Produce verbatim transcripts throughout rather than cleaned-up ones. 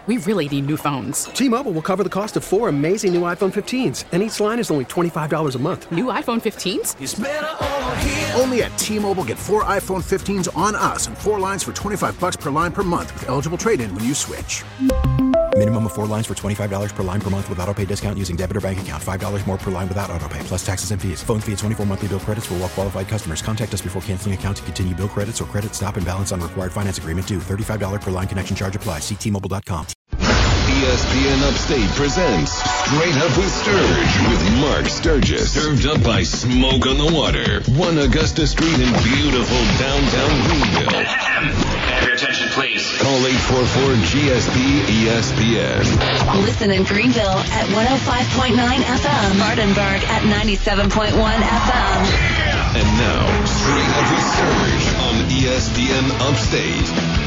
We really need new phones. T-Mobile will cover the cost of four amazing new iPhone fifteens, and each line is only twenty-five dollars a month. New iPhone fifteens? It's better over here. Only at T-Mobile, get four iPhone fifteens on us and four lines for twenty-five dollars per line per month with eligible trade-in when you switch. Minimum of four lines for twenty-five dollars per line per month with autopay discount using debit or bank account. five dollars more per line without autopay, plus taxes and fees. Phone fee at twenty-four monthly bill credits for well-qualified customers. Contact us before canceling account to continue bill credits or credit stop and balance on required finance agreement due. thirty-five dollars per line connection charge applies. See T Mobile dot com. E S P N Upstate presents Straight Up with Sturge with Mark Sturgis. Served up by Smoke on the Water. one Augusta Street in beautiful downtown Greenville. Have your attention, please. Call eight four four G S P E S P N. Listen in Greenville at one oh five point nine F M. Martinburg at ninety-seven point one F M. And now, Straight Up with Sturge on E S P N Upstate.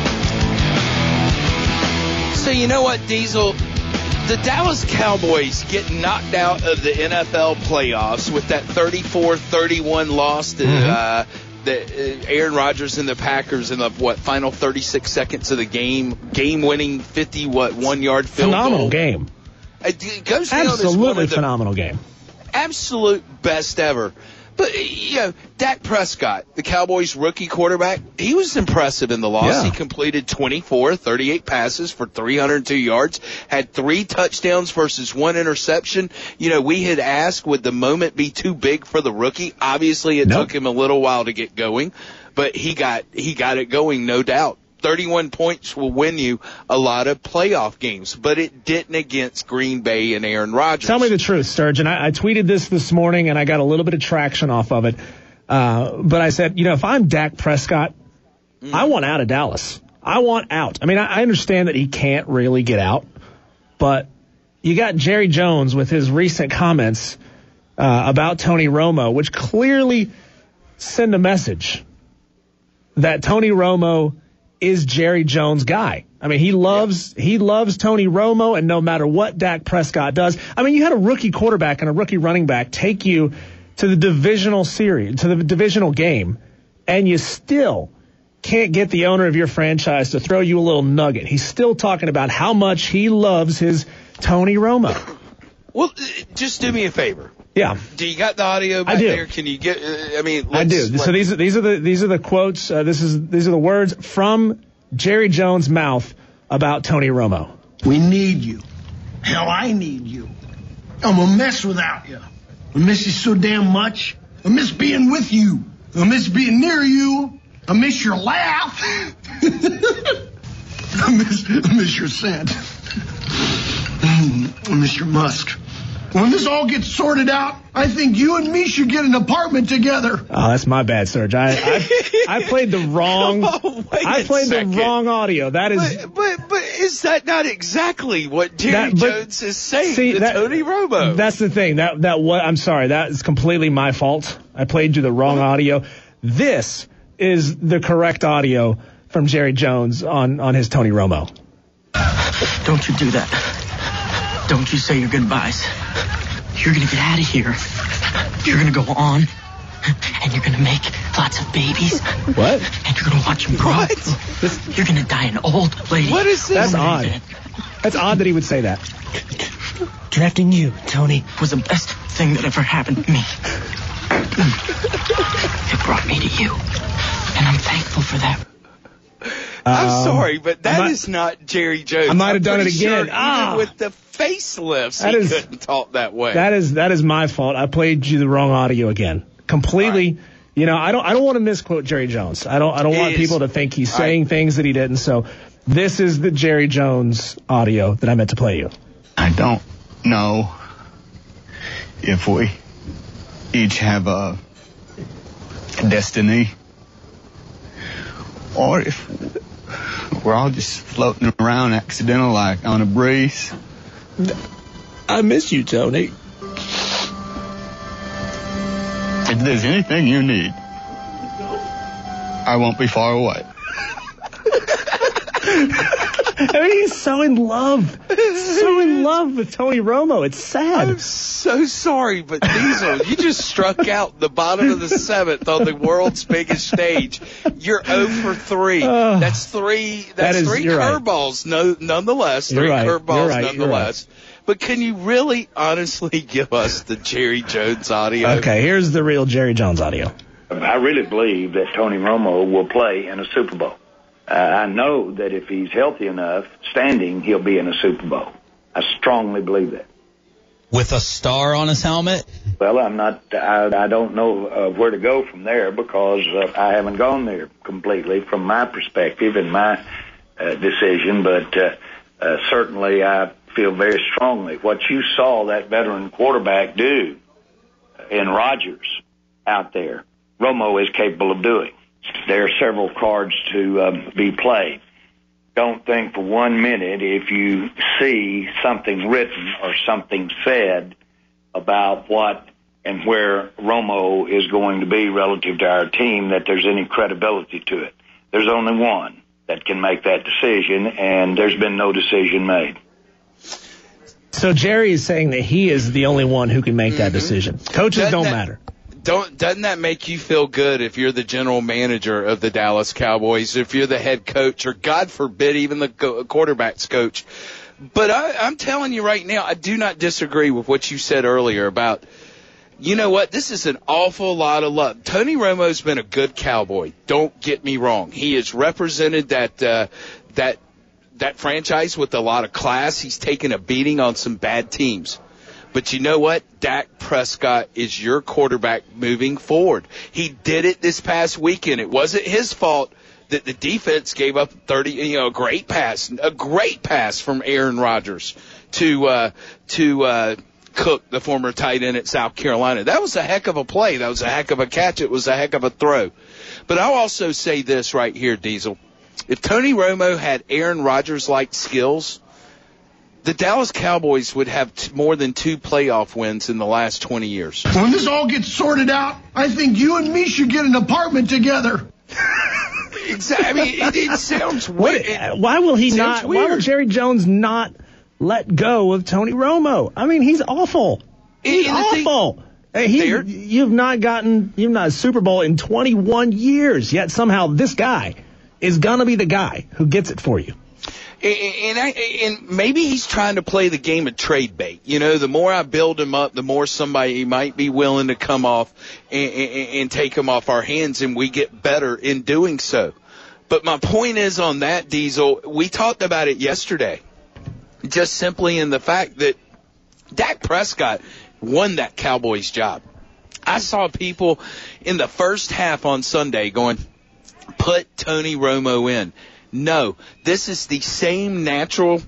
So you know what, Diesel? The Dallas Cowboys get knocked out of the N F L playoffs with that thirty-four thirty-one loss to mm-hmm. uh, the, uh, Aaron Rodgers and the Packers in the, what, final thirty-six seconds of the game, game-winning fifty, what, one-yard field phenomenal goal. game. It goes Absolutely phenomenal game. Absolute best ever. But, you know, Dak Prescott, the Cowboys' rookie quarterback, he was impressive in the loss. Yeah. He completed twenty-four, thirty-eight passes for three hundred two yards, had three touchdowns versus one interception. You know, we had asked, would the moment be too big for the rookie? Obviously, it nope. took him a little while to get going, but he got he got it going, no doubt. thirty-one points will win you a lot of playoff games, but it didn't against Green Bay and Aaron Rodgers. Tell me the truth, Sturgeon. I, I tweeted this this morning, and I got a little bit of traction off of it. Uh, but I said, you know, if I'm Dak Prescott, mm. I want out of Dallas. I want out. I mean, I, I understand that he can't really get out, but you got Jerry Jones with his recent comments uh, about Tony Romo, which clearly send a message that Tony Romo is Jerry Jones' guy. I mean, he loves yeah. he loves Tony Romo, and no matter what Dak Prescott does, I mean, you had a rookie quarterback and a rookie running back take you to the divisional series, to the divisional game, and you still can't get the owner of your franchise to throw you a little nugget. He's still talking about how much he loves his Tony Romo. Well, just do me a favor. Yeah. Do you got the audio back I do. there? Can you get? Uh, I mean, I do. So these are these are the these are the quotes. Uh, this is these are the words from Jerry Jones' mouth about Tony Romo. We need you. Hell, I need you. I'm a mess without you. I miss you so damn much. I miss being with you. I miss being near you. I miss your laugh. I miss I miss your scent. I miss your musk. When this all gets sorted out, I think you and me should get an apartment together. Oh, that's my bad, Serge. I I, I played the wrong. Oh, I played second. the wrong audio. That is. But but, but is that not exactly what Jerry that, but, Jones is saying see, to that, Tony Romo? That's the thing. That that what I'm sorry. That is completely my fault. I played you the wrong audio. This is the correct audio from Jerry Jones on on his Tony Romo. Don't you do that. Don't you say your goodbyes. You're going to get out of here. You're going to go on, and you're going to make lots of babies. What? And you're going to watch them grow. What? This, you're going to die an old lady. What is this? That's odd. That's odd that he would say that. Drafting you, Tony, was the best thing that ever happened to me. It brought me to you, and I'm thankful for that. I'm um, sorry, but that might, is not Jerry Jones. I might have I'm done it again. Sure ah. Even with the facelifts, that he is, couldn't talk that way. That is that is my fault. I played you the wrong audio again. Completely. Right. You know, I don't I don't want to misquote Jerry Jones. I don't I don't it want is. people to think he's saying right. things that he didn't. So this is the Jerry Jones audio that I meant to play you. I don't know if we each have a destiny or if we're all just floating around accidental like on a breeze. I miss you, Tony. If there's anything you need, I won't be far away. I mean, is so in love, so in love with Tony Romo. It's sad. I'm so sorry, but Diesel, you just struck out the bottom of the seventh on the world's biggest stage. You're zero for three. Uh, that's three. That's that is, three curveballs, right. no, nonetheless. You're three right. curveballs, right. nonetheless. Right. But can you really, honestly, give us the Jerry Jones audio? Okay, here's the real Jerry Jones audio. I really believe that Tony Romo will play in a Super Bowl. Uh, I know that if he's healthy enough, standing, he'll be in a Super Bowl. I strongly believe that. With a star on his helmet? Well, I'm not. I, I don't know uh, where to go from there because uh, I haven't gone there completely from my perspective and my uh, decision. But uh, uh, certainly, I feel very strongly what you saw that veteran quarterback do in Rodgers out there, Romo is capable of doing. There are several cards to um, be played. Don't think for one minute if you see something written or something said about what and where Romo is going to be relative to our team that there's any credibility to it. There's only one that can make that decision, and there's been no decision made. So Jerry is saying that he is the only one who can make mm-hmm. that decision. Coaches doesn't don't that, matter. Don't doesn't that make you feel good if you're the general manager of the Dallas Cowboys, if you're the head coach, or God forbid even the quarterback's coach? But I, I'm telling you right now, I do not disagree with what you said earlier about, you know what, this is an awful lot of luck. Tony Romo's been a good Cowboy. Don't get me wrong. He has represented that uh, that. that franchise with a lot of class. He's taken a beating on some bad teams. But you know what? Dak Prescott is your quarterback moving forward. He did it this past weekend. It wasn't his fault that the defense gave up thirty, you know, a great pass, a great pass from Aaron Rodgers to, uh, to, uh, Cook, the former tight end at South Carolina. That was a heck of a play. That was a heck of a catch. It was a heck of a throw. But I'll also say this right here, Diesel. If Tony Romo had Aaron Rodgers-like skills, the Dallas Cowboys would have t- more than two playoff wins in the last twenty years. When this all gets sorted out, I think you and me should get an apartment together. Exactly. I mean, it, it sounds weird. What, why will he not? Weird. Why will Jerry Jones not let go of Tony Romo? I mean, he's awful. He's and awful. Thing, he, you've not gotten, you've not a Super Bowl in twenty-one years, yet somehow this guy is going to be the guy who gets it for you. And, and, I, and maybe he's trying to play the game of trade bait. You know, the more I build him up, the more somebody might be willing to come off and, and, and take him off our hands, and we get better in doing so. But my point is on that, Diesel, we talked about it yesterday, just simply in the fact that Dak Prescott won that Cowboys job. I saw people in the first half on Sunday going, put Tony Romo in. No, this is the same natural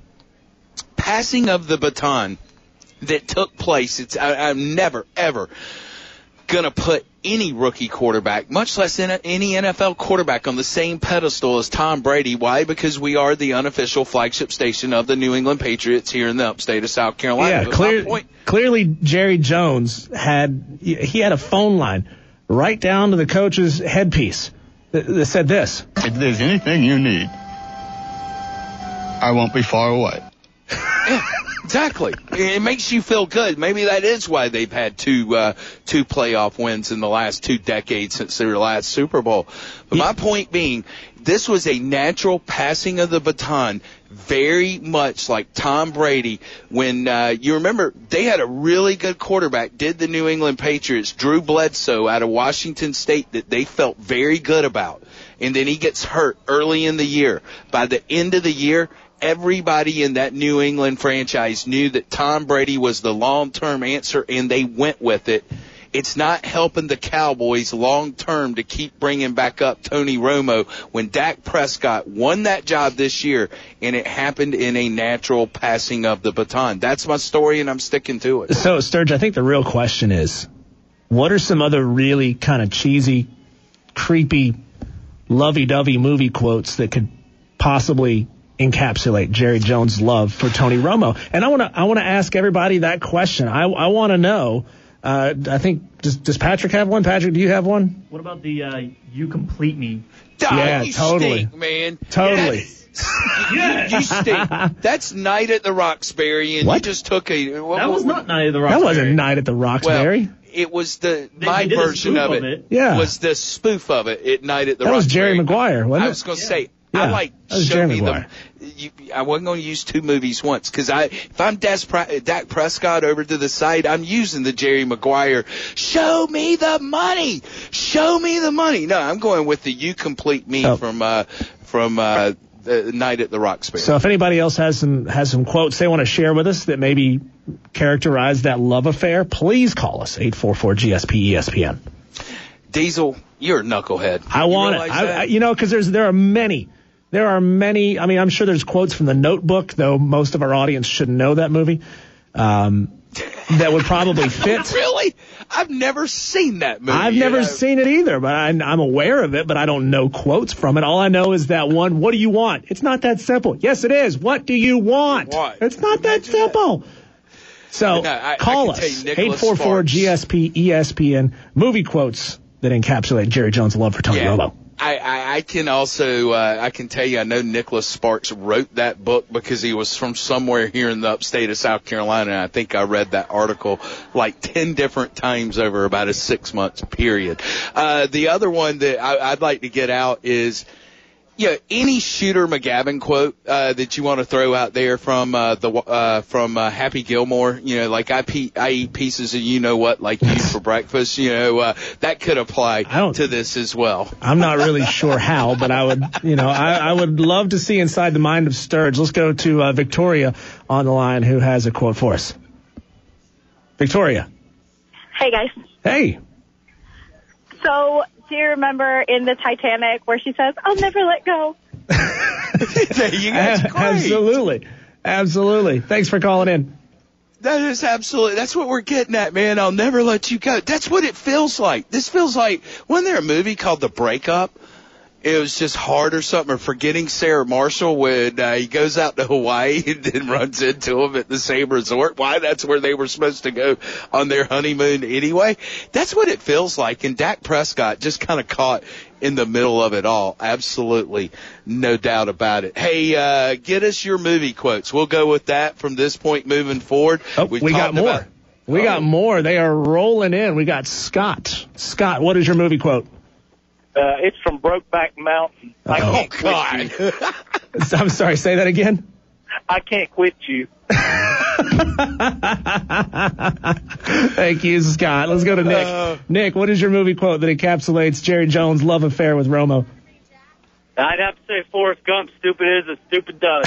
passing of the baton that took place. It's I, I'm never, ever going to put any rookie quarterback, much less any N F L quarterback, on the same pedestal as Tom Brady. Why? Because we are the unofficial flagship station of the New England Patriots here in the upstate of South Carolina. Yeah, clear, point, clearly Jerry Jones had he had a phone line right down to the coach's headpiece that said this. If there's anything you need, I won't be far away. Yeah, exactly. It makes you feel good. Maybe that is why they've had two uh, two playoff wins in the last two decades since their last Super Bowl. But my point being, this was a natural passing of the baton, very much like Tom Brady. When uh, you remember, they had a really good quarterback, did the New England Patriots, Drew Bledsoe out of Washington State, that they felt very good about. And then he gets hurt early in the year. By the end of the year, everybody in that New England franchise knew that Tom Brady was the long-term answer, and they went with it. It's not helping the Cowboys long-term to keep bringing back up Tony Romo when Dak Prescott won that job this year, and it happened in a natural passing of the baton. That's my story, and I'm sticking to it. So, Sturge, I think the real question is, what are some other really kind of cheesy, creepy, lovey-dovey movie quotes that could possibly encapsulate Jerry Jones' love for Tony Romo? And I want to I want to ask everybody that question. I, I want to know. Uh, I think does does Patrick have one? Patrick, do you have one? What about the uh, "You complete me"? Oh, yeah, you totally, stink, man. Totally. Yes. Yes. You stink. That's Night at the Roxbury, and What? you just took a. What, That was what- not Night of the That Roxbury. wasn't Night at the Roxbury. Well, it was the They- my they did a version spoof of it, of it. Yeah. was the spoof of it at Night at the that was Roxbury. Jerry Maguire, wasn't it? I was going to say, Yeah, I like that was show Jerry me Maguire. the. You, I wasn't going to use two movies once because I, if I'm Des Pre- Dak Prescott over to the side, I'm using the Jerry Maguire. Show me the money. Show me the money. No, I'm going with the You Complete Me Oh. from uh, from uh, the Night at the Roxbury. So if anybody else has some has some quotes they want to share with us that maybe characterize that love affair, please call us eight four four G S P E S P N. Diesel, you're a knucklehead. I You want it. realize I, that? I, you know, because there's there are many. There are many. I mean, I'm sure there's quotes from The Notebook, though most of our audience shouldn't know that movie. Um, that would probably fit. Really? I've never seen that movie. I've never Uh, seen it either, but I, I'm aware of it, but I don't know quotes from it. All I know is that one, what do you want? It's not that simple. Yes, it is. What do you want? What? It's not that simple. So No, I- I call can tell us, you eight Nicholas four four G S P E S P N, movie quotes that encapsulate Jerry Jones' love for Tony Yeah. Romo. I, I, I can also, uh, I can tell you, I know Nicholas Sparks wrote that book because he was from somewhere here in the upstate of South Carolina, and I think I read that article like ten different times over about a six-month period. Uh, the other one that I, I'd like to get out is, yeah, any Shooter McGavin quote uh, that you want to throw out there from uh, the uh, from uh, Happy Gilmore, you know, like I pe- I eat pieces of you know what like you for breakfast, you know, uh, that could apply to this as well. I'm not really sure how, but I would, you know, I, I would love to see inside the mind of Sturge. Let's go to uh, Victoria on the line who has a quote for us. Victoria. Hey, guys. Hey. So, do you remember in the Titanic where she says, "I'll never let go"? you guys, great. Absolutely. Absolutely. Thanks for calling in. That is absolutely, that's what we're getting at, man. I'll never let you go. That's what it feels like. This feels like, wasn't there a movie called The Breakup? It was just hard or something, or Forgetting Sarah Marshall when uh, he goes out to Hawaii and then runs into him at the same resort. Why? That's where they were supposed to go on their honeymoon anyway. That's what it feels like. And Dak Prescott just kind of caught in the middle of it all. Absolutely. No doubt about it. Hey, uh, get us your movie quotes. We'll go with that from this point moving forward. Oh, We've we got talked more. about- we Oh. got more. They are rolling in. We got Scott. Scott, what is your movie quote? Uh, it's from Brokeback Mountain. I Oh, can't quit you. I'm sorry, say that again. I can't quit you. Thank you, Scott. Let's go to Nick. Uh, Nick, what is your movie quote that encapsulates Jerry Jones' love affair with Romo? I'd have to say Forrest Gump, stupid is as stupid does.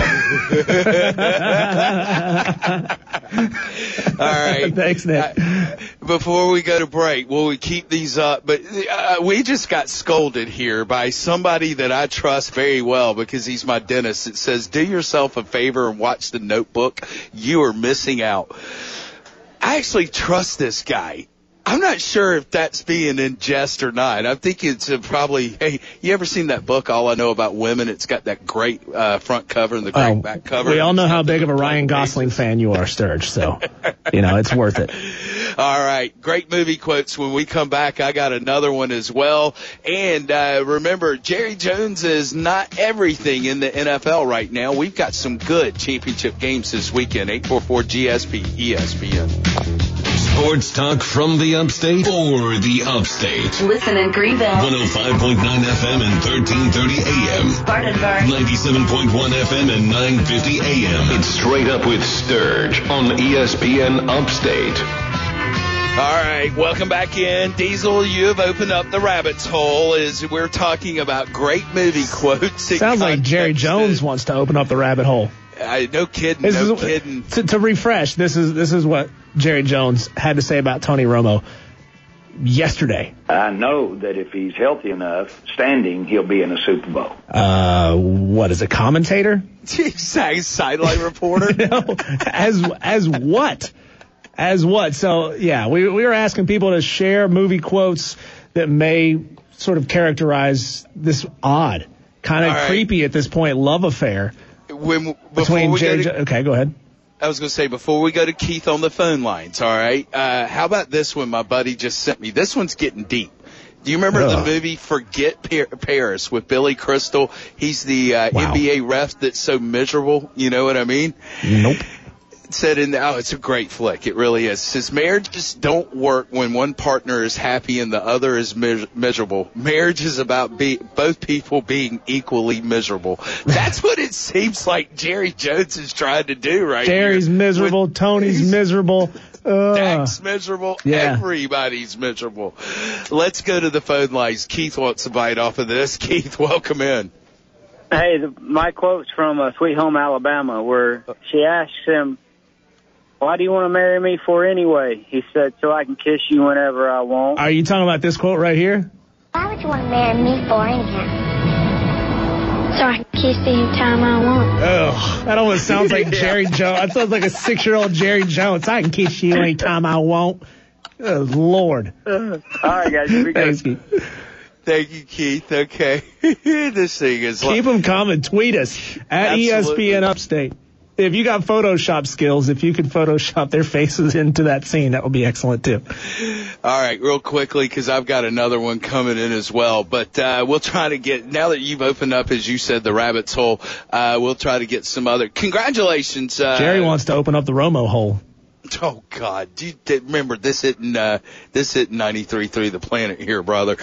All right. Thanks, Nick. Uh, before we go to break, will we keep these up? But uh, we just got scolded here by somebody that I trust very well because he's my dentist. It says, do yourself a favor and watch The Notebook. You are missing out. I actually trust this guy. I'm not sure if that's being in jest or not. I think it's uh, probably, hey, you ever seen that book, All I Know About Women? It's got that great uh, front cover and the great Oh, back cover. we all know how big of a Ryan Gosling fan you are, Sturge, so, you know, it's worth it. All right. Great movie quotes. When we come back, I got another one as well. And uh, remember, Jerry Jones is not everything in the N F L right now. We've got some good championship games this weekend. eight four four G S P E S P N. Sports talk from the upstate or the upstate. Listen in Greenville. one oh five point nine F M and thirteen thirty A M. Spartanburg. ninety-seven point one F M and nine fifty A M. It's Straight Up with Sturge on E S P N Upstate. All right, welcome back in. Diesel, you have opened up the rabbit's hole as we're talking about great movie quotes. in Sounds like Jerry context Jones wants to open up the rabbit hole. I, no kidding, This no is- kidding. To, to refresh, this is this is what Jerry Jones had to say about Tony Romo yesterday. I know that if he's healthy enough, standing, he'll be in a Super Bowl. Uh, what is a commentator? Sideline reporter? No, as as what? As what? So yeah, we we were asking people to share movie quotes that may sort of characterize this odd, kind of All right. creepy at this point love affair When, before between we Jerry. go Jo- to, okay, go ahead. I was going to say, before we go to Keith on the phone lines, all right, uh, how about this one my buddy just sent me? This one's getting deep. Do you remember Ugh. the movie Forget Pa- Paris with Billy Crystal? He's the uh, Wow. N B A ref that's so miserable. You know what I mean? Nope. It said in the, oh, it's a great flick. It really is. It says marriages don't work when one partner is happy and the other is mis- miserable. Marriage is about be- both people being equally miserable. That's what it seems like Jerry Jones is trying to do right Jerry's here. miserable. With, Tony's miserable. Uh, Dak's miserable. Yeah. Everybody's miserable. Let's go to the phone lines. Keith wants a bite off of this. Keith, welcome in. Hey, the, my quote's from uh, Sweet Home Alabama, where she asks him, "Why do you want to marry me for anyway?" He said, "So I can kiss you whenever I want." Are you talking about this quote right here? Why would you want to marry me for anyhow? So I can kiss you anytime I want. Ugh, that almost sounds like Jerry Jones. That sounds like a six-year-old Jerry Jones. I can kiss you anytime I want. Oh, Lord. All right, guys. Here we go. Thanks, Keith. Thank you, Keith. Okay. This thing is Keep them coming. Tweet us at Absolutely. E S P N Upstate. If you got Photoshop skills, if you could Photoshop their faces into that scene, that would be excellent, too. All right, real quickly, because I've got another one coming in as well. But uh, we'll try to get, now that you've opened up, as you said, the rabbit's hole, uh, we'll try to get some other. Congratulations. Uh, Jerry wants to open up the Romo hole. Oh, God. Do you, remember, this hitting, uh, this hitting ninety-three point three The Planet here, brother.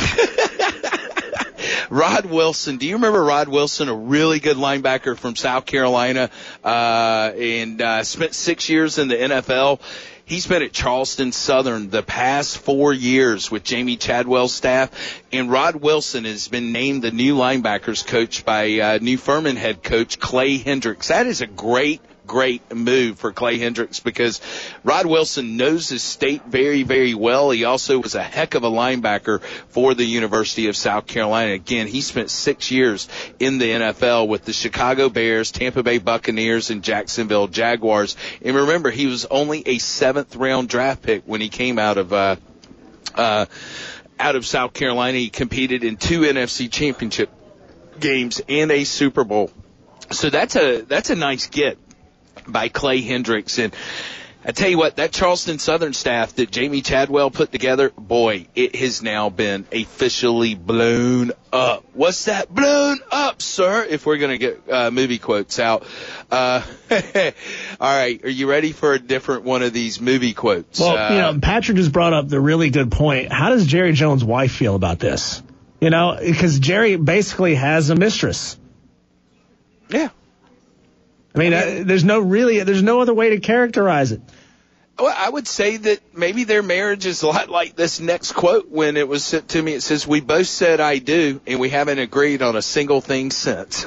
Rod Wilson. Do you remember Rod Wilson, a really good linebacker from South Carolina, uh, and uh, spent six years in the N F L? He's been at Charleston Southern the past four years with Jamie Chadwell's staff, and Rod Wilson has been named the new linebackers coach by uh, New Furman head coach Clay Hendricks. That is a great Great move for Clay Hendricks because Rod Wilson knows his state very, very well. He also was a heck of a linebacker for the University of South Carolina. Again, he spent six years in the N F L with the Chicago Bears, Tampa Bay Buccaneers, and Jacksonville Jaguars. And remember, he was only a seventh round draft pick when he came out of uh, uh, out of South Carolina. He competed in two N F C championship games and a Super Bowl. So that's a that's a nice get by Clay Hendricks. And I tell you what, that Charleston Southern staff that Jamie Chadwell put together, boy, it has now been officially blown up. What's that? Blown up, sir, if we're going to get uh, movie quotes out. Uh, all right, are you ready for a different one of these movie quotes? Well, uh, you know, Patrick just brought up the really good point. How does Jerry Jones' wife feel about this? You know, because Jerry basically has a mistress. Yeah. I mean, uh, there's no really, there's no other way to characterize it. Well, I would say that maybe their marriage is a lot like this next quote when it was sent to me. It says, "We both said I do, and we haven't agreed on a single thing since."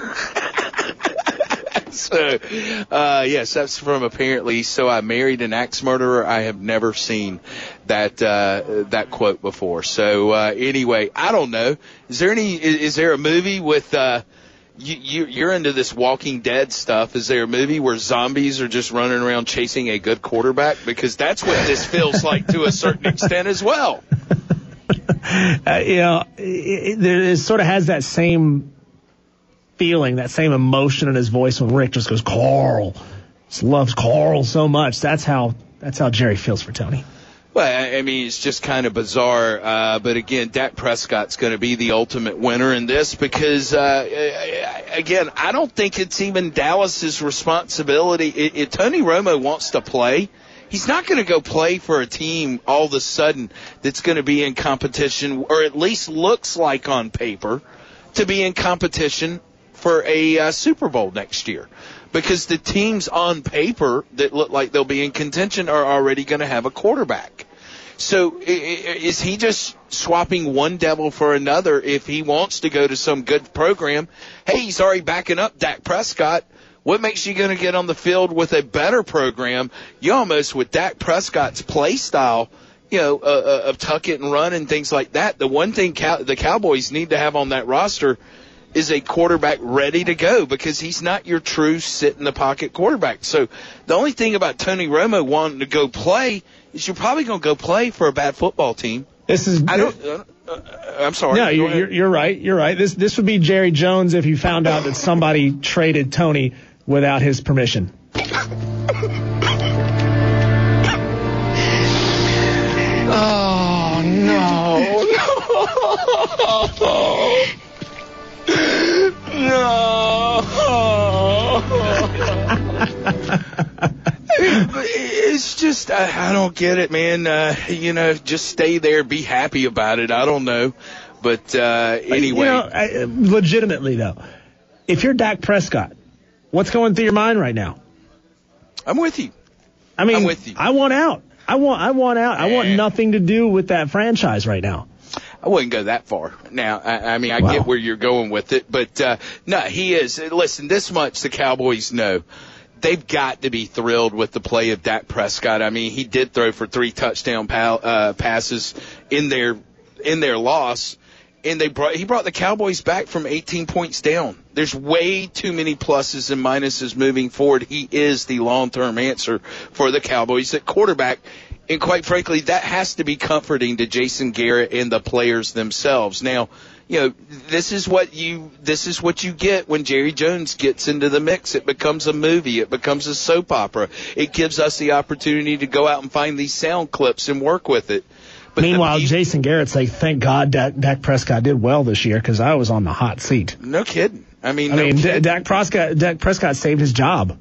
So, uh, yes, that's from apparently, "So I married an axe murderer." I have never seen that, uh, that quote before. So, uh, anyway, I don't know. Is there any, is, is there a movie with, uh, You, you, you're into this Walking Dead stuff. Is there a movie where zombies are just running around chasing a good quarterback? Because that's what this feels like to a certain extent as well. Uh, you know, it, it, it sort of has that same feeling, that same emotion in his voice when Rick just goes, "Carl." Just loves Carl so much. That's how, that's how Jerry feels for Tony. Well, I mean, it's just kind of bizarre. Uh, but again, Dak Prescott's going to be the ultimate winner in this because, uh, again, I don't think it's even Dallas's responsibility. If Tony Romo wants to play, he's not going to go play for a team all of a sudden that's going to be in competition, or at least looks like on paper to be in competition for a uh, Super Bowl next year. Because the teams on paper that look like they'll be in contention are already going to have a quarterback. So is he just swapping one devil for another if he wants to go to some good program? Hey, he's already backing up Dak Prescott. What makes you going to get on the field with a better program? You almost, with Dak Prescott's play style, you know, uh, uh, of tuck it and run and things like that, the one thing Cow- the Cowboys need to have on that roster is a quarterback ready to go because he's not your true sit-in-the-pocket quarterback. So the only thing about Tony Romo wanting to go play is you're probably going to go play for a bad football team. This is. I don't. Uh, uh, I'm sorry. No, you're, you're, you're right. You're right. This this would be Jerry Jones if you found out that somebody traded Tony without his permission. Oh no! No! It's just, I, I don't get it, man. Uh, you know, just stay there, be happy about it. I don't know. But uh, anyway. You know, I, legitimately, though, if you're Dak Prescott, what's going through your mind right now? I'm with you. I mean, I'm with you. I want out. I want I want out. I want nothing to do with that franchise right now. I wouldn't go that far. Now, I, I mean, I Wow. get where you're going with it, but uh, no, he is. Listen, this much the Cowboys know. They've got to be thrilled with the play of Dak Prescott. I mean, he did throw for three touchdown pal, uh, passes in their in their loss, and they brought he brought the Cowboys back from eighteen points down. There's way too many pluses and minuses moving forward. He is the long-term answer for the Cowboys at quarterback. And quite frankly, that has to be comforting to Jason Garrett and the players themselves. Now, you know, this is what you this is what you get when Jerry Jones gets into the mix. It becomes a movie. It becomes a soap opera. It gives us the opportunity to go out and find these sound clips and work with it. But Meanwhile, the, Jason Garrett's like, thank God Dak, Dak Prescott did well this year because I was on the hot seat. No kidding. I mean, I no mean, kidding. Dak Prescott, Dak Prescott saved his job.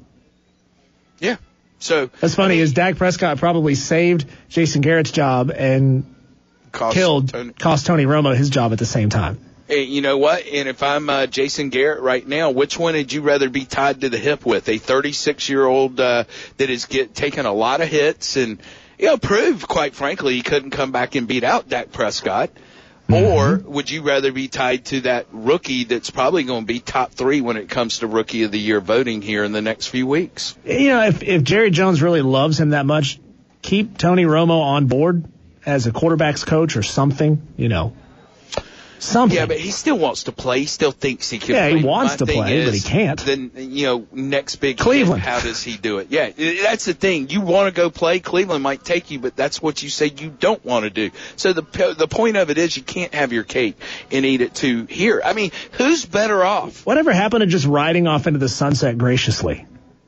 Yeah. So that's funny. I mean, is Dak Prescott probably saved Jason Garrett's job and cost killed Tony. cost Tony Romo his job at the same time? Hey, you know what? And if I'm uh, Jason Garrett right now, which one would you rather be tied to the hip with? A thirty-six-year-old uh, that has get, taken a lot of hits and, you know, proved, quite frankly, he couldn't come back and beat out Dak Prescott. Mm-hmm. Or would you rather be tied to that rookie that's probably going to be top three when it comes to Rookie of the Year voting here in the next few weeks? You know, if, if Jerry Jones really loves him that much, keep Tony Romo on board as a quarterback's coach or something, you know. Something. Yeah, but he still wants to play. He still thinks he can yeah, play. he wants My to play, is, but he can't. Then, you know, next big Cleveland. hit, how does he do it? Yeah, that's the thing. You want to go play, Cleveland might take you, but that's what you say you don't want to do. So the the point of it is you can't have your cake and eat it too here. I mean, who's better off? Whatever happened to just riding off into the sunset graciously?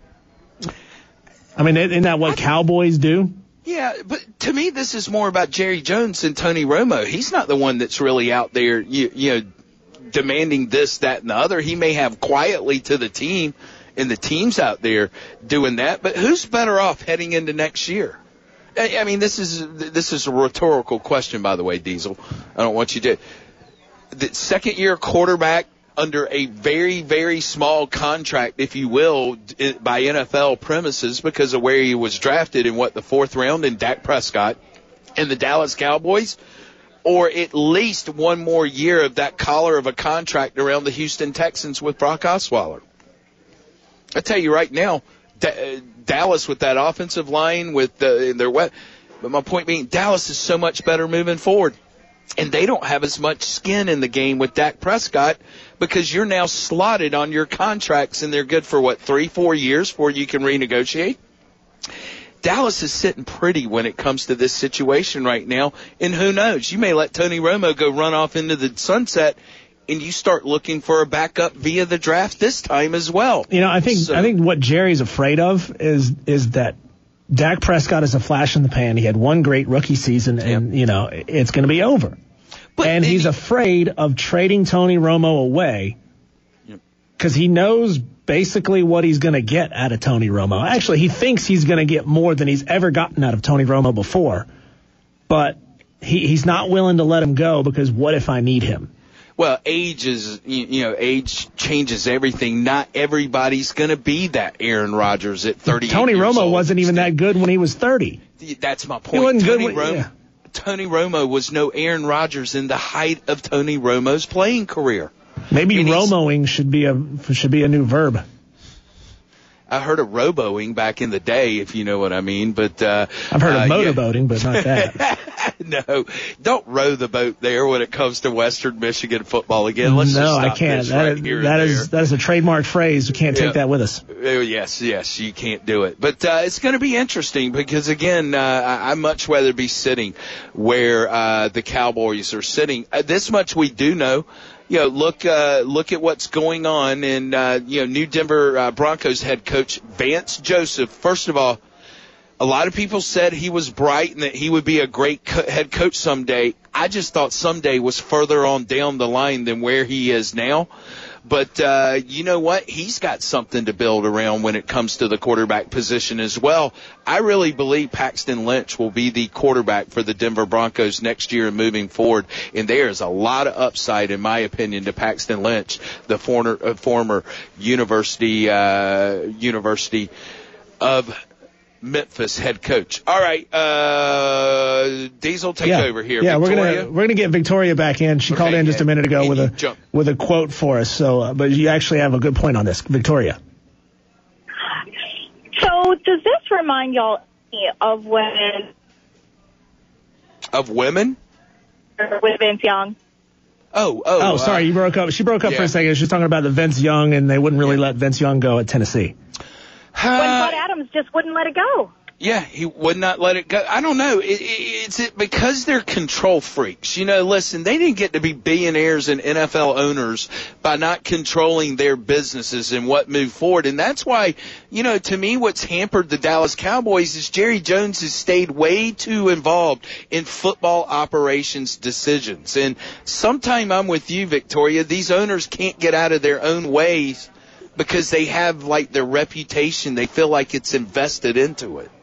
I mean, isn't that what Cowboys do? Yeah, but to me, this is more about Jerry Jones than Tony Romo. He's not the one that's really out there, you, you know, demanding this, that, and the other. He may have quietly to the team, and the team's out there doing that. But who's better off heading into next year? I, I mean, this is this is a rhetorical question, by the way, Diesel. I don't want you to. The second-year quarterback under a very, very small contract, if you will, by N F L premises because of where he was drafted in, what, the fourth round in Dak Prescott and the Dallas Cowboys, or at least one more year of that collar of a contract around the Houston Texans with Brock Osweiler. I tell you right now, D- Dallas with that offensive line, with the, their wet, but my point being, Dallas is so much better moving forward. And they don't have as much skin in the game with Dak Prescott because you're now slotted on your contracts, and they're good for, what, three, four years before you can renegotiate? Dallas is sitting pretty when it comes to this situation right now, and who knows? You may let Tony Romo go run off into the sunset, and you start looking for a backup via the draft this time as well. You know, I think so, I think what Jerry's afraid of is is that Dak Prescott is a flash in the pan. He had one great rookie season, and, yep. you know, it's going to be over. But and maybe, he's afraid of trading Tony Romo away because yep. he knows basically what he's going to get out of Tony Romo. Actually, he thinks he's going to get more than he's ever gotten out of Tony Romo before. But he, he's not willing to let him go because what if I need him? Well, age is, you know, age changes everything. Not everybody's going to be that Aaron Rodgers at thirty. Tony years Romo old. wasn't even that good when he was thirty. That's my point. He wasn't Tony good. When, Romo, yeah. Tony Romo was no Aaron Rodgers in the height of Tony Romo's playing career. Maybe Romoing should be a should be a new verb. I heard of roboing back in the day, if you know what I mean. But uh, I've heard of uh, motorboating, yeah. but not that. No, don't row the boat there when it comes to Western Michigan football again. Let's no, just stop I can't. This that right is, here that and is there. that is a trademark phrase. We can't take yeah. that with us. Oh, yes, yes, you can't do it. But uh, it's going to be interesting because, again, uh, I, I'd much rather be sitting where uh, the Cowboys are sitting. Uh, this much we do know. You know, look, uh, look at what's going on in, uh, you know, New Denver uh, Broncos head coach Vance Joseph. First of all, a lot of people said he was bright and that he would be a great co- head coach someday. I just thought someday was further on down the line than where he is now. But uh, you know what? He's got something to build around when it comes to the quarterback position as well. I really believe Paxton Lynch will be the quarterback for the Denver Broncos next year and moving forward. And there is a lot of upside, in my opinion, to Paxton Lynch, the former, uh, former University uh, University of Memphis head coach. All right, uh, Diesel, take yeah. over here. Yeah, Victoria? we're gonna we're gonna get Victoria back in. She Okay, called in just yeah. a minute ago And with you a jump. with a quote for us. So, uh, but you actually have a good point on this, Victoria. So does this remind y'all of when Of women? with Vince Young? Oh, oh. Oh, sorry, uh, you broke up. She broke up yeah. for a second. She was talking about the Vince Young, and they wouldn't really let Vince Young go at Tennessee. When Bud Adams just wouldn't let it go. Yeah, he would not let it go. I don't know. It, it, it's it because they're control freaks. You know, listen, they didn't get to be billionaires and N F L owners by not controlling their businesses and what moved forward. And that's why, you know, to me, what's hampered the Dallas Cowboys is Jerry Jones has stayed way too involved in football operations decisions. And sometime I'm with you, Victoria, these owners can't get out of their own ways because they have, like, their reputation. They feel like it's invested into it.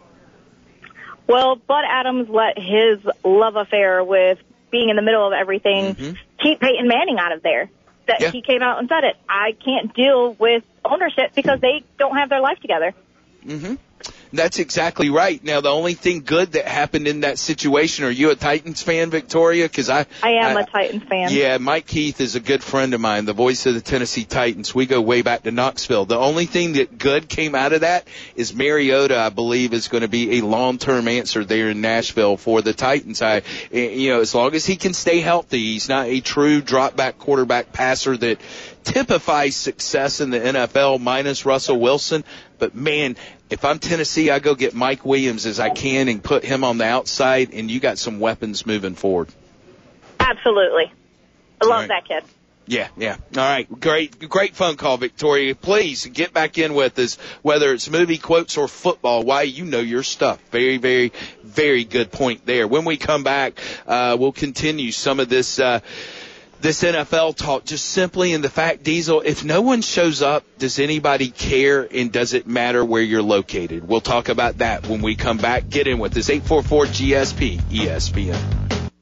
Well, Bud Adams let his love affair with being in the middle of everything Mm-hmm. keep Peyton Manning out of there. That Yeah. he came out and said it. I can't deal with ownership because they don't have their life together. Mm-hmm. That's exactly right. Now, the only thing good that happened in that situation, are you a Titans fan, Victoria? Because I, I am I, a Titans fan. Yeah, Mike Keith is a good friend of mine, the voice of the Tennessee Titans. We go way back to Knoxville. The only thing that good came out of that is Mariota, I believe, is going to be a long-term answer there in Nashville for the Titans. I, you know, as long as he can stay healthy, he's not a true drop-back quarterback passer that typifies success in the N F L minus Russell Wilson. But, man, if I'm Tennessee, I go get Mike Williams as I can and put him on the outside, and you got some weapons moving forward. Absolutely. I love right. that kid. Yeah, yeah. All right. Great, great phone call, Victoria. Please get back in with us, whether it's movie quotes or football. Why, you know your stuff. Very, very, very good point there. When we come back, uh, we'll continue some of this, uh, this N F L talk, just simply in the fact, Diesel, if no one shows up, does anybody care, and does it matter where you're located? We'll talk about that when we come back. Get in with us. eight four four G S P E S P N.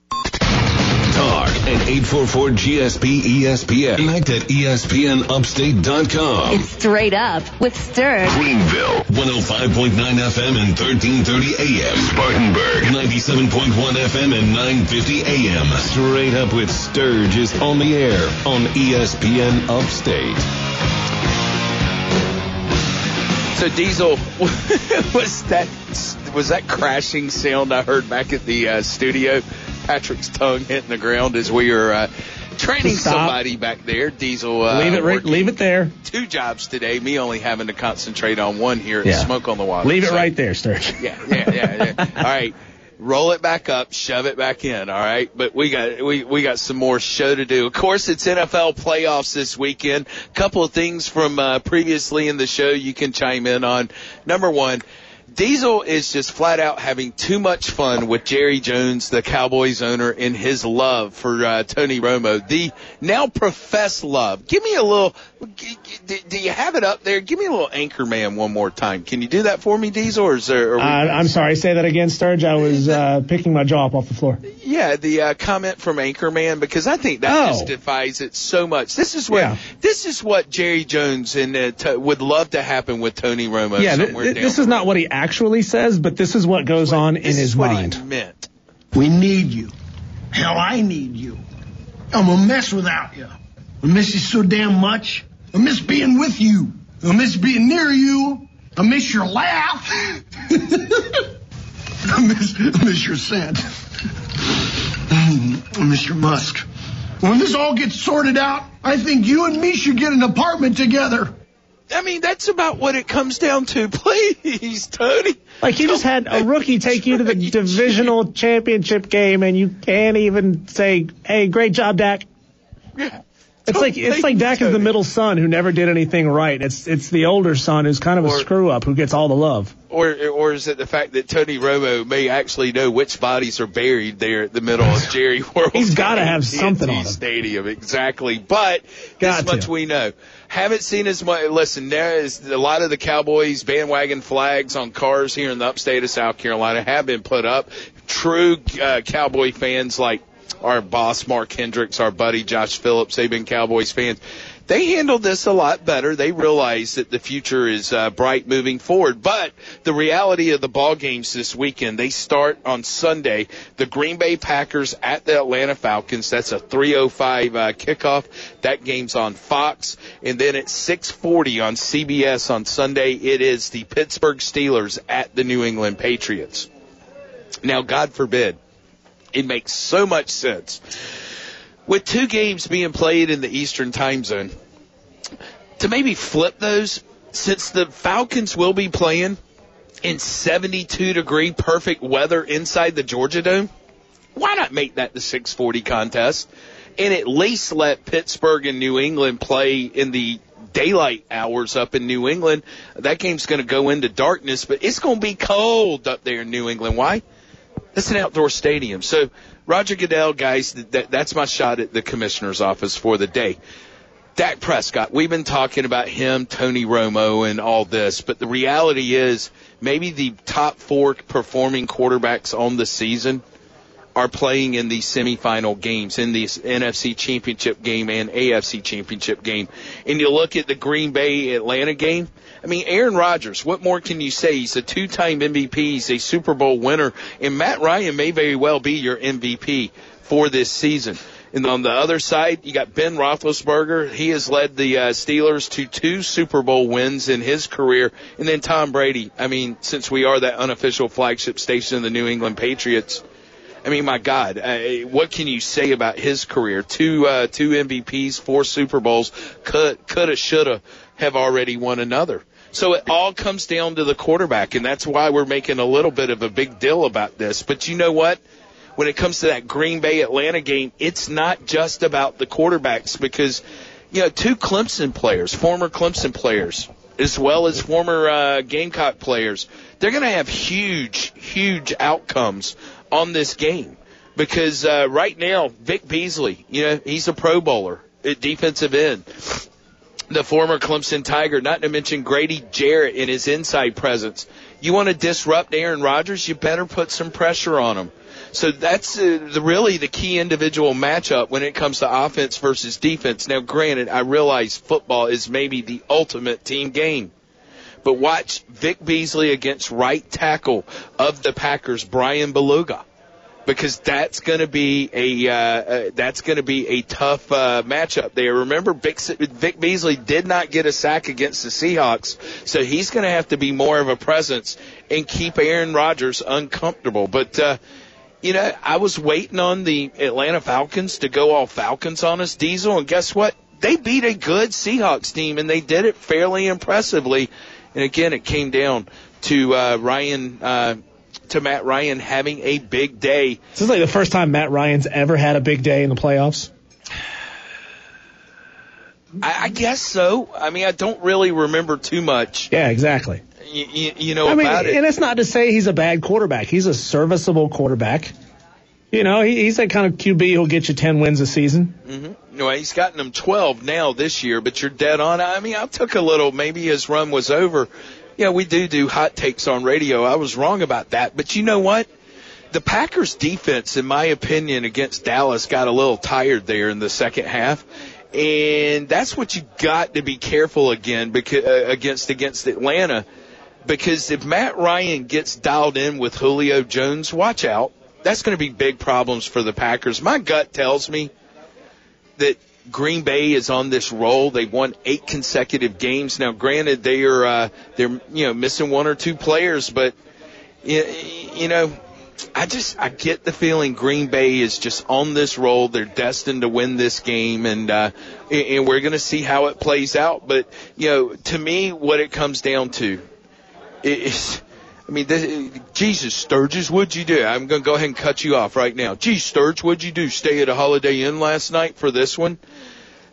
Talk at eight four four G S P E S P N. Connect at E S P N upstate dot com. It's Straight Up with Sturge. Greenville, one oh five point nine F M and thirteen thirty A M. Spartanburg, ninety-seven point one F M and nine fifty A M. Straight Up with Sturge is on the air on E S P N Upstate. So, Diesel, was that was that crashing sound I heard back at the uh, studio? Patrick's tongue hitting the ground as we were uh, training Stop. somebody back there. Diesel, uh, leave it, right, working leave it there. Two jobs today. Me only having to concentrate on one here at Yeah. Smoke on the Water. Leave it So, right there, Sturge. Yeah, yeah, yeah, yeah. All right. Roll it back up, shove it back in, all right? But we got we, we got some more show to do. Of course, it's N F L playoffs this weekend. A couple of things from uh, previously in the show you can chime in on. Number one, Diesel is just flat out having too much fun with Jerry Jones, the Cowboys owner, and his love for uh, Tony Romo, the now professed love. Give me a little, do you have it up there? Give me a little Anchorman one more time. Can you do that for me, Diesel? Or is there, are we, Uh, I'm sorry, say that again, Sturge. I was uh, picking my jaw up off the floor. Yeah, the uh, comment from Anchorman, because I think that Oh. justifies it so much. This is what Yeah. this is what Jerry Jones and uh, t- would love to happen with Tony Romo. Yeah, th- somewhere th- down this the is road. not what he actually says, but this is what goes on in This his is what mind. he meant. We need you. Hell, I need you. I'm a mess without you. I miss you so damn much. I miss being with you. I miss being near you. I miss your laugh. I miss, I miss your scent. I miss your musk. When this all gets sorted out, I think you and me should get an apartment together. I mean, that's about what it comes down to. Please, Tony. Like, you just had a rookie take you to the divisional championship game, and you can't even say, hey, great job, Dak. Yeah. It's like it's like Dak is the middle son who never did anything right. It's it's the older son who's kind of a Or- screw up who gets all the love. Or, or is it the fact that Tony Romo may actually know which bodies are buried there at the middle of Jerry World? He's got to have something on him. Stadium, exactly. But Got this much to. we know. Haven't seen as much. Listen, there is a lot of the Cowboys bandwagon flags on cars here in the upstate of South Carolina have been put up. True uh, Cowboy fans like our boss Mark Hendricks, our buddy Josh Phillips, they've been Cowboys fans. They handled this a lot better. They realize that the future is uh, bright moving forward. But the reality of the ball games this weekend, they start on Sunday. The Green Bay Packers at the Atlanta Falcons. That's a three oh five uh, kickoff. That game's on Fox. And then at six forty on C B S on Sunday, it is the Pittsburgh Steelers at the New England Patriots. Now, God forbid, it makes so much sense. With two games being played in the Eastern time zone, to maybe flip those, since the Falcons will be playing in seventy-two degree perfect weather inside the Georgia Dome, why not make that the six forty contest and at least let Pittsburgh and New England play in the daylight hours up in New England? That game's going to go into darkness, but it's going to be cold up there in New England. Why? It's an outdoor stadium. So, Roger Goodell, guys, that, that's my shot at the commissioner's office for the day. Dak Prescott, we've been talking about him, Tony Romo, and all this, but the reality is maybe the top four performing quarterbacks on the season are playing in these semifinal games, in the N F C Championship game and A F C Championship game. And you look at the Green Bay-Atlanta game, I mean, Aaron Rodgers, what more can you say? He's a two-time M V P. He's a Super Bowl winner. And Matt Ryan may very well be your M V P for this season. And on the other side, you got Ben Roethlisberger. He has led the uh, Steelers to two Super Bowl wins in his career. And then Tom Brady. I mean, since we are that unofficial flagship station of the New England Patriots, I mean, my God, uh, what can you say about his career? Two uh, two M V Ps, four Super Bowls, could, coulda, shoulda, have already won another. So it all comes down to the quarterback, and that's why we're making a little bit of a big deal about this. But you know what? When it comes to that Green Bay-Atlanta game, it's not just about the quarterbacks because, you know, two Clemson players, former Clemson players, as well as former uh, Gamecock players, they're going to have huge, huge outcomes on this game because uh, right now, Vic Beasley, you know, he's a Pro Bowler at defensive end. The former Clemson Tiger, not to mention Grady Jarrett in his inside presence. You want to disrupt Aaron Rodgers, you better put some pressure on him. So that's uh, the, really the key individual matchup when it comes to offense versus defense. Now, granted, I realize football is maybe the ultimate team game. But watch Vic Beasley against right tackle of the Packers, Brian Beluga, because that's going to be a uh, uh, that's going to be a tough uh, matchup there. Remember, Vic, Vic Beasley did not get a sack against the Seahawks, so he's going to have to be more of a presence and keep Aaron Rodgers uncomfortable. But uh, you know, I was waiting on the Atlanta Falcons to go all Falcons on us, Diesel, and guess what? They beat a good Seahawks team, and they did it fairly impressively. And again, it came down to uh, Ryan. Uh, to Matt Ryan having a big day. This is like the first time Matt Ryan's ever had a big day in the playoffs. I, I guess so. I mean, I don't really remember too much. Yeah, exactly. You, you, you know I mean, about it. And it's not to say he's a bad quarterback. He's a serviceable quarterback. You know, he, he's that kind of Q B who'll get you ten wins a season. Mm-hmm. No, he's gotten them twelve now this year, but you're dead on. I mean, I took a little, maybe his run was over. Yeah, we do do hot takes on radio. I was wrong about that. But you know what? The Packers' defense, in my opinion, against Dallas got a little tired there in the second half. And that's what you got to be careful again because, uh, against against Atlanta. Because if Matt Ryan gets dialed in with Julio Jones, watch out. That's going to be big problems for the Packers. My gut tells me that Green Bay is on this roll. They've won eight consecutive games. Now, granted, they are uh, they're you know missing one or two players, but you, you know, I just I get the feeling Green Bay is just on this roll. They're destined to win this game, and uh, and we're going to see how it plays out. But you know, to me, what it comes down to is. I mean, this, Jesus, Sturgis, what'd you do? I'm going to go ahead and cut you off right now. Gee, Sturge, what'd you do? Stay at a Holiday Inn last night for this one?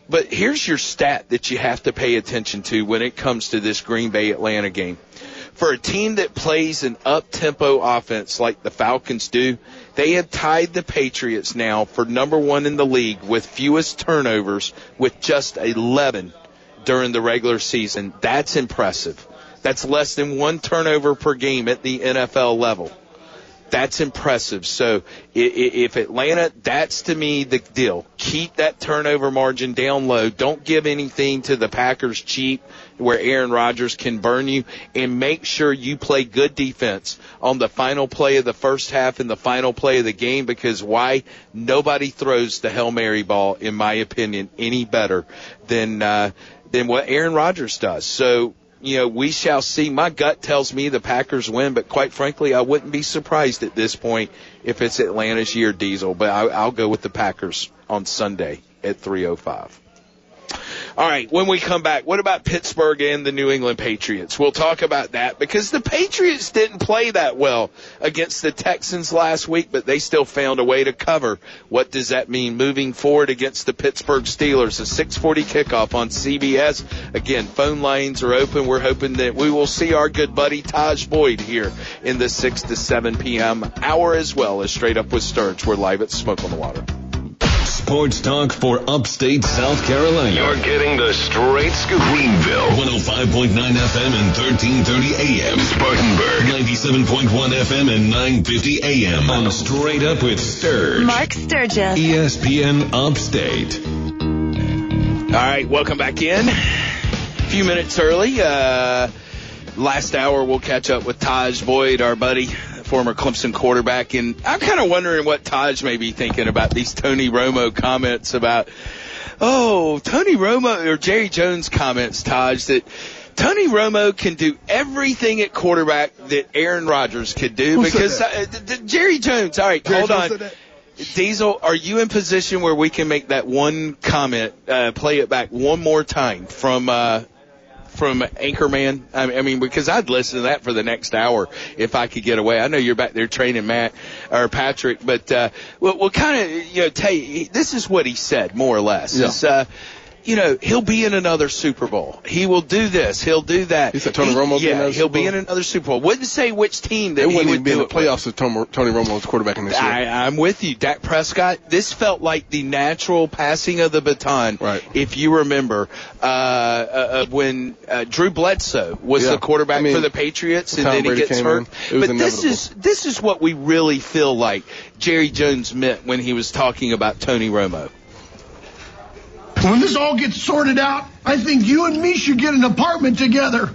But here's your stat that you have to pay attention to when it comes to this Green Bay-Atlanta game. For a team that plays an up-tempo offense like the Falcons do, they have tied the Patriots now for number one in the league with fewest turnovers with just eleven during the regular season. That's impressive. That's less than one turnover per game at the N F L level. That's impressive. So if Atlanta, that's to me the deal. Keep that turnover margin down low. Don't give anything to the Packers cheap where Aaron Rodgers can burn you, and make sure you play good defense on the final play of the first half and the final play of the game, because why? Nobody throws the Hail Mary ball, in my opinion, any better than uh, than what Aaron Rodgers does. So, you know, we shall see. My gut tells me the Packers win, but quite frankly, I wouldn't be surprised at this point if it's Atlanta's year, Diesel. But I, I'll go with the Packers on Sunday at three oh five. All right, when we come back, what about Pittsburgh and the New England Patriots? We'll talk about that because the Patriots didn't play that well against the Texans last week, but they still found a way to cover. What does that mean moving forward against the Pittsburgh Steelers? A six forty kickoff on C B S. Again, phone lines are open. We're hoping that we will see our good buddy Taj Boyd here in the six to seven p.m. hour, as well as Straight Up with Sturge. We're live at Smoke on the Water. Sports talk for upstate South Carolina. You're getting the straight scoop. Greenville, one oh five point nine F M and thirteen thirty A M. Spartanburg, ninety-seven point one F M and nine fifty A M. On Straight Up with Sturge. Mark Sturgis. E S P N Upstate. All right, welcome back in. A few minutes early. Uh, last hour, we'll catch up with Taj Boyd, our buddy, former Clemson quarterback, and I'm kind of wondering what Taj may be thinking about these Tony Romo comments about, oh, Tony Romo, or Jerry Jones comments, Taj, that Tony Romo can do everything at quarterback that Aaron Rodgers could do. Who because said uh, th- th- Jerry Jones, all right, Jerry hold Jones on. said that? Diesel, are you in position where we can make that one comment, uh, play it back one more time from uh, from Anchorman? I mean, because I'd listen to that for the next hour if I could get away. I know you're back there training Matt or Patrick, but uh, we'll, we'll kind of, you know, tell you, this is what he said, more or less. Yeah. It's, uh, you know, he'll be in another Super Bowl. He will do this. He'll do that. He said Tony he, Romo will be yeah, in another he'll Super be Bowl? in another Super Bowl. Wouldn't say which team that It he wouldn't would even be in do the it with. playoffs if Tom, Tony Romo was quarterbacking this year. I, I'm with you. Dak Prescott, this felt like the natural passing of the baton. Right. If you remember, uh, uh, when uh, Drew Bledsoe was Yeah. the quarterback I mean, for the Patriots, and Tom then he Brady gets came hurt. in. It was But this inevitable. is this is what we really feel like Jerry Jones meant when he was talking about Tony Romo. When this all gets sorted out, I think you and me should get an apartment together.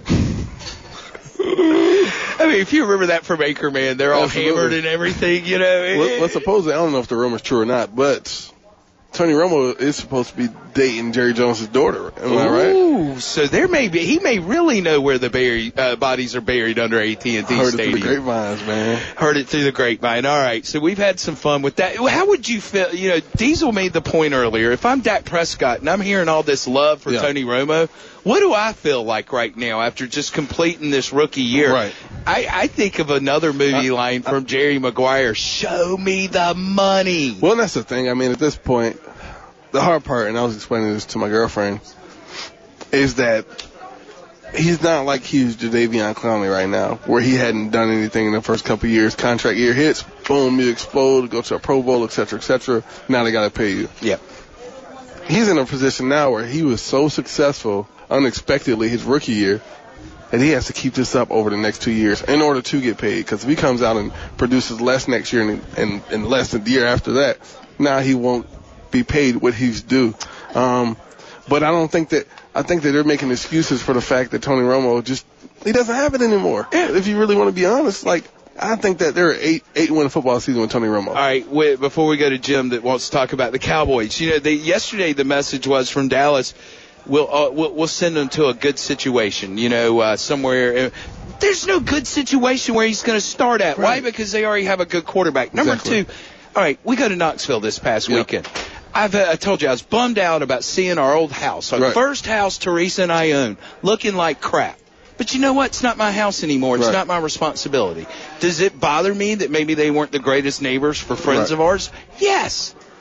I mean, if you remember that from Anchorman, they're all Absolutely. hammered and everything, you know. Well, well, supposedly, I don't know if the rumor's true or not, but Tony Romo is supposed to be dating Jerry Jones' daughter. Am I right? Ooh, so there may be, he may really know where the bury, uh, bodies are buried under A T and T I heard Stadium. it through the grapevines, man. Heard it through the grapevine. All right, so we've had some fun with that. How would you feel? You know, Diesel made the point earlier. If I'm Dak Prescott and I'm hearing all this love for Yeah. Tony Romo, what do I feel like right now after just completing this rookie year? Right. I, I think of another movie I- line from Jerry Maguire, show me the money. Well, that's the thing. I mean, at this point, the hard part, and I was explaining this to my girlfriend, is that he's not like he's Jadeveon Clowney right now, where he hadn't done anything in the first couple of years. Contract year hits, boom, you explode, go to a Pro Bowl, et cetera, et cetera. Now they got to pay you. Yep. He's in a position now where he was so successful unexpectedly his rookie year that he has to keep this up over the next two years in order to get paid. Because if he comes out and produces less next year and, and, and less the year after that, now he won't be paid what he's due. Um, but I don't think that, I think that they're making excuses for the fact that Tony Romo just, he doesn't have it anymore. If you really want to be honest, like, I think that they're eight, eight win football season with Tony Romo. All right, wait, before we go to Jim that wants to talk about the Cowboys, you know, they, yesterday the message was from Dallas, we'll, uh, we'll, we'll send them to a good situation, you know, uh, somewhere. There's no good situation where he's going to start at. Right. Why? Because they already have a good quarterback. Number Exactly. two, all right, we go to Knoxville this past Yep. weekend. I've uh, I told you I was bummed out about seeing our old house, our Right. first house Teresa and I owned, looking like crap. But you know what? It's not my house anymore. It's Right. not my responsibility. Does it bother me that maybe they weren't the greatest neighbors for friends Right. of ours? Yes.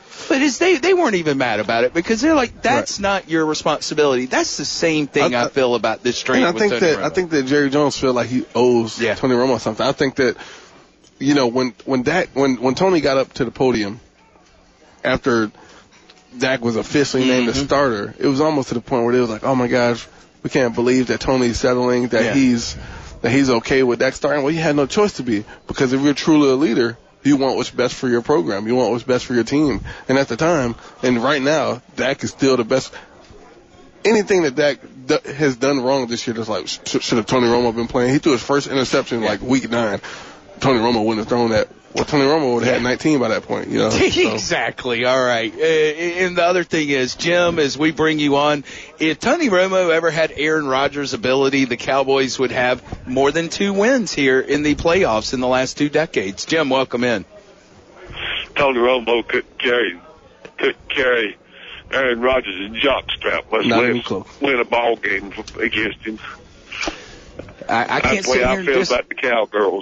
But it's, they they weren't even mad about it because they're like, that's right. not your responsibility. That's the same thing I, I, I feel about this trade. I with think Tony that Romo. I think that Jerry Jones feel like he owes yeah. Tony Romo something. I think that you know when when Dak when when Tony got up to the podium after Dak was officially named mm-hmm. the starter, it was almost to the point where they was like, oh my gosh, we can't believe that Tony's settling, that yeah. he's that he's okay with Dak starting. Well, you had no choice to be, because if you're truly a leader, you want what's best for your program. You want what's best for your team. And at the time, and right now, Dak is still the best. Anything that Dak d- has done wrong this year, just like, sh- should have Tony Romo been playing? He threw his first interception yeah. like week nine. Tony Romo wouldn't have thrown that. Well, Tony Romo would have had nineteen by that point, you know. So. Exactly. All right. Uh, and the other thing is, Jim, as we bring you on, if Tony Romo ever had Aaron Rodgers' ability, the Cowboys would have more than two wins here in the playoffs in the last two decades. Jim, welcome in. Tony Romo could carry, could carry Aaron Rodgers in jockstrap. Let's win, win a ball game against him. I, I can't That's the way I feel just... about the Cowgirls.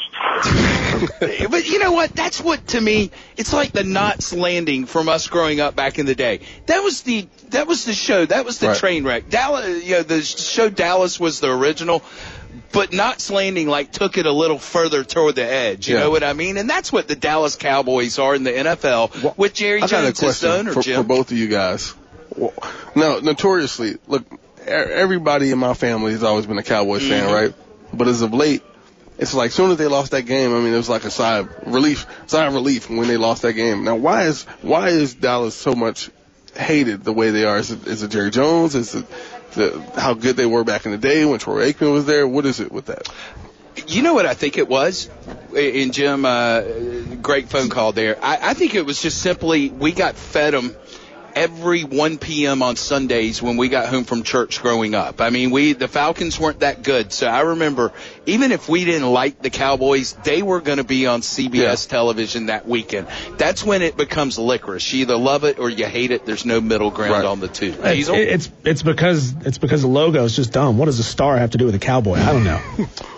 But you know what? That's what, to me, it's like the Knots Landing from us growing up back in the day. That was the that was the show. That was the right. train wreck. Dallas, you know, the show Dallas was the original, but Knots Landing like took it a little further toward the edge. You yeah. know what I mean? And that's what the Dallas Cowboys are in the N F L well, with Jerry I Jones' got a son or for, Jim. for both of you guys. Well, no, notoriously, look, everybody in my family has always been a Cowboys mm-hmm. fan, right? But as of late, it's like as soon as they lost that game, I mean, it was like a sigh of relief, sigh of relief when they lost that game. Now, why is why is Dallas so much hated the way they are? Is it, is it Jerry Jones? Is it the, how good they were back in the day when Troy Aikman was there? What is it with that? You know what I think it was? And Jim, uh, great phone call there. I, I think it was just simply we got fed them every one p.m. on Sundays when we got home from church growing up. I mean, we the Falcons weren't that good. So I remember, even if we didn't like the Cowboys, they were going to be on C B S yeah. television that weekend. That's when it becomes licorice. You either love it or you hate it. There's no middle ground right. on the two. It's, it's it's because it's because the logo is just dumb. What does a star have to do with a cowboy? I don't know.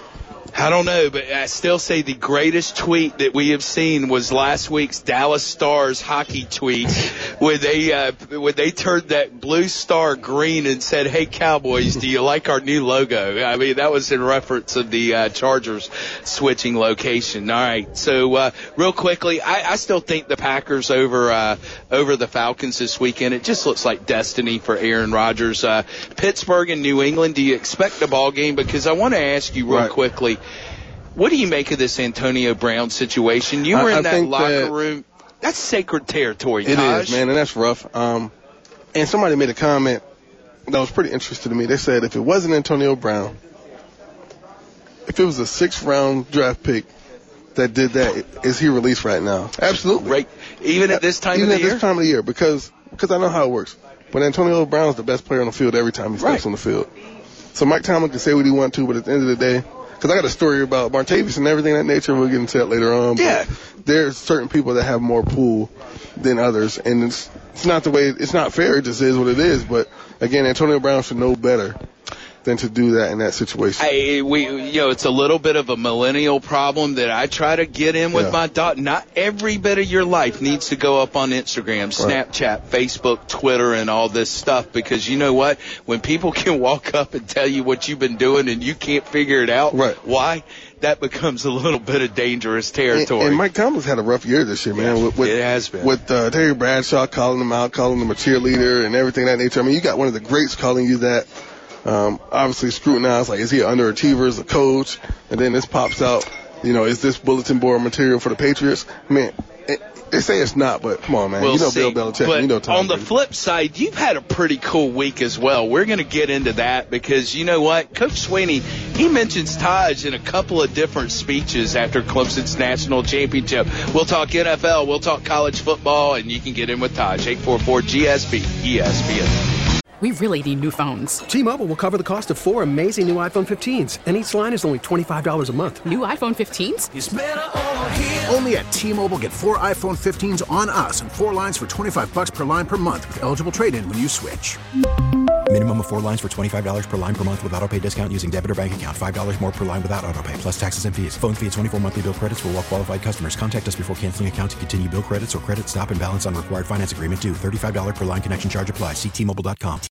I don't know, but I still say the greatest tweet that we have seen was last week's Dallas Stars hockey tweet, where they uh, where they turned that blue star green and said, "Hey Cowboys, do you like our new logo?" I mean, that was in reference of the uh, Chargers switching location. All right, so uh, real quickly, I, I still think the Packers over uh, over the Falcons this weekend. It just looks like destiny for Aaron Rodgers. Uh, Pittsburgh and New England. Do you expect a ball game? Because I want to ask you real right. quickly. What do you make of this Antonio Brown situation? You were I, in I that locker that room. That's sacred territory, It Taj. is, man, and that's rough. Um, and somebody made a comment that was pretty interesting to me. They said if it wasn't Antonio Brown, if it was a sixth-round draft pick that did that, is he released right now? Absolutely. Right. Even at this time Even of the at year? this time of the year, because because I know how it works. But Antonio Brown is the best player on the field every time he steps right. on the field. So Mike Tomlin can say what he wants to, but at the end of the day, because I got a story about Martavis and everything of that nature. We'll get into that later on. Yeah. But there's certain people that have more pull than others, and it's it's not the way it's not fair. It just is what it is. But again, Antonio Brown should know better than to do that in that situation. I, we, you know, it's a little bit of a millennial problem that I try to get in with yeah. my daughter. Not every bit of your life needs to go up on Instagram, Snapchat, right. Facebook, Twitter, and all this stuff, because you know what? When people can walk up and tell you what you've been doing and you can't figure it out, right. why? That becomes a little bit of dangerous territory. And, and Mike Tomlin's had a rough year this year, man. Yeah, with, with, it has been. With uh, Terry Bradshaw calling him out, calling him a cheerleader and everything of that nature. I mean, you got one of the greats calling you that. Um, obviously scrutinized, like, is he an underachiever as a coach? And then this pops out, you know, is this bulletin board material for the Patriots? I mean, it, they say it's not, but come on, man. We'll you know see. Bill Belichick. But you know Tom on the Brady. flip side, you've had a pretty cool week as well. We're going to get into that because, you know what, Coach Sweeney, he mentions Taj in a couple of different speeches after Clemson's national championship. We'll talk N F L, we'll talk college football, and you can get in with Taj. eight four four G S P, E S P N. We really need new phones. T-Mobile will cover the cost of four amazing new iPhone fifteens, and each line is only twenty-five dollars a month. New iPhone fifteens? It's better over here. Only at T-Mobile, get four iPhone fifteens on us and four lines for twenty-five bucks per line per month with eligible trade-in when you switch. Minimum of four lines for twenty-five dollars per line per month with auto pay discount using debit or bank account. five dollars more per line without auto pay, plus taxes and fees. Phone fee at twenty-four monthly bill credits for well qualified customers. Contact us before canceling account to continue bill credits or credit stop and balance on required finance agreement due. thirty-five dollars per line connection charge applies. See T Mobile dot com.